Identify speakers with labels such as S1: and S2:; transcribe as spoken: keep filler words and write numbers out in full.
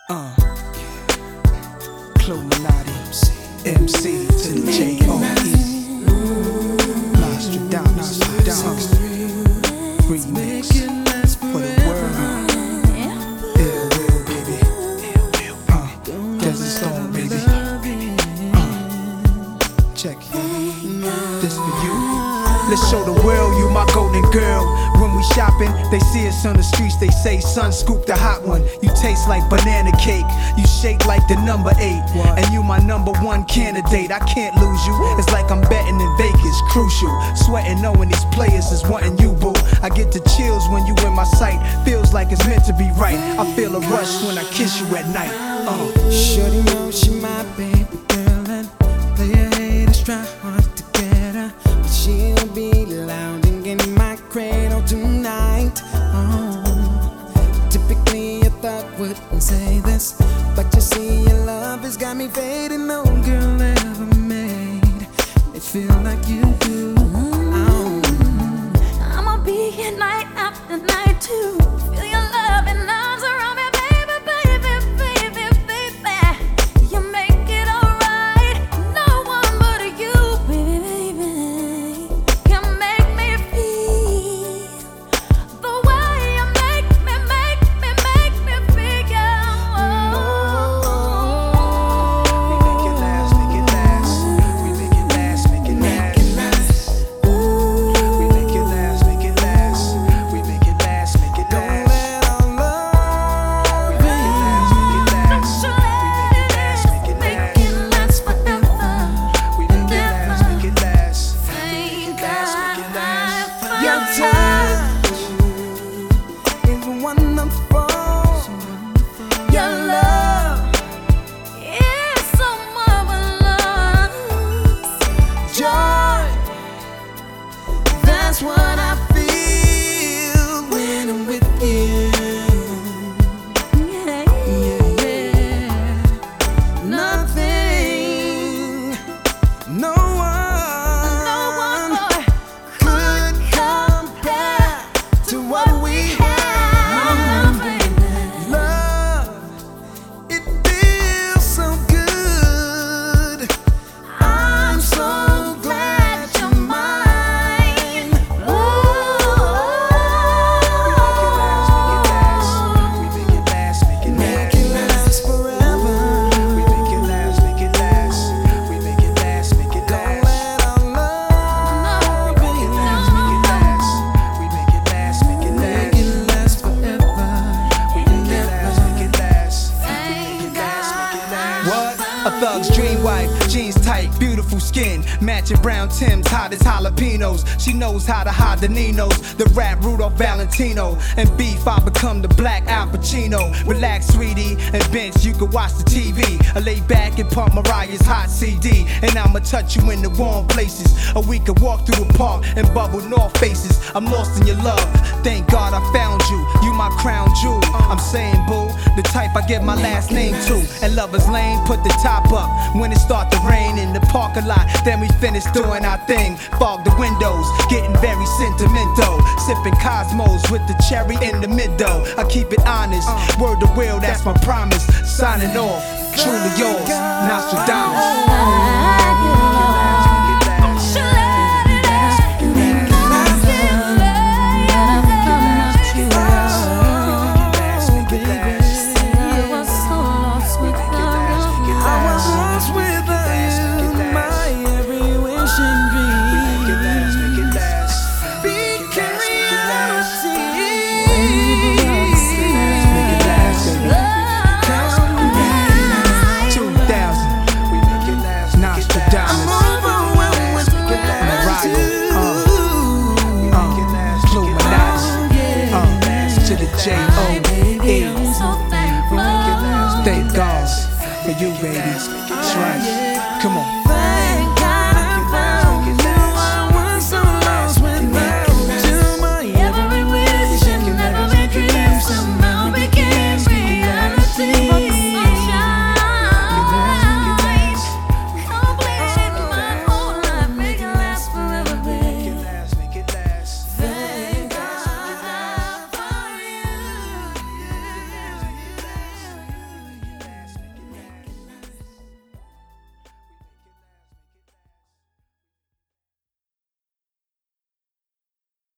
S1: Uh, Illuminati, M C to the J O E, Nostradamus, Nostradamus, remix for the world. Ill will, baby. Uh, Desert Storm, baby. Uh, check it. This for you. Let's show the world you my golden girl. When we shopping, they see us on the streets, they say, son, scoop the hot one. You taste like banana cake, you shake like the number eight. What? And you my number one candidate, I can't lose you. It's like I'm betting in Vegas, crucial. Sweating knowing these players is wanting you, boo. I get the chills when you in my sight, feels like it's meant to be right. I feel a rush when I kiss you at night. uh.
S2: Shorty knows she my baby girl, and player haters try hard to get her, but she'll be loud and in my cradle tonight. Oh, typically I thought wouldn't say this, but you see your love has got me fading. No girl ever made me feel like you do. Oh.
S3: I'ma be here night after night too. Feel your love and arms around me, baby, baby, baby, baby. You make it alright. No one but you, baby, baby, can make me feel the way you make me, make me, make me feel.
S1: We make it last, make it last. We make it last, make it last. We make it last, make it last. We make it last, make it
S2: Don't
S1: last.
S2: let our love
S1: We make it last, make it last. We make it last, make it
S3: Make it last forever.
S1: We make it last, make it last. Make it last, make it last.
S2: your touch is wonderful. Your love,
S3: It's so marvelous.
S2: joy, that's what I feel when I'm with you.
S3: Yeah.
S2: Yeah, yeah. Nothing, no one,
S3: No one more
S2: could compare to what we
S3: have,
S2: have.
S3: baby.
S2: Love, it feels so good. I'm so glad you're mine.
S1: We make it last, make it last.
S2: Make it last forever.
S1: We make it last, make it last. We make it last, make it
S2: Don't
S1: last.
S2: let our love
S1: We make it last, make it last. We make it last, make it
S2: make
S1: last.
S2: it last forever.
S1: We make it last, make it last. We make it last, make it last. What? A thug's dream wife, jeans tight, beautiful skin, matching brown Timbs, hot as jalapenos. She knows how to hide the Ninos, the rap Rudolph Valentino, and beef I become the black Al Pacino. Relax, sweetie, and bench you can watch the T V. I lay back and pump Mariah's hot C D, and I'ma touch you in the warm places. Or we could walk through the park and bubble north faces. I'm lost in your love. Thank God I found you. You my crown jewel. I'm saying, boo, the type I give my last name to. And Lover's Lane, put the top up when it start to rain in the parking lot. Then we finish doing our thing. Fog the windows, getting very sentimental. Sipping Cosmos with the cherry in the middle. I keep it honest. Word to will, that's my promise. Signing off, truly yours, Nostradamus.
S2: I was lost without you, my every wish and dream became reality.
S1: two thousand, Nostradamus.
S2: I'm overwhelmed with gratitude.
S1: Illuminati, uh, to the J O E. Thank God for you, baby. That's right. Come on.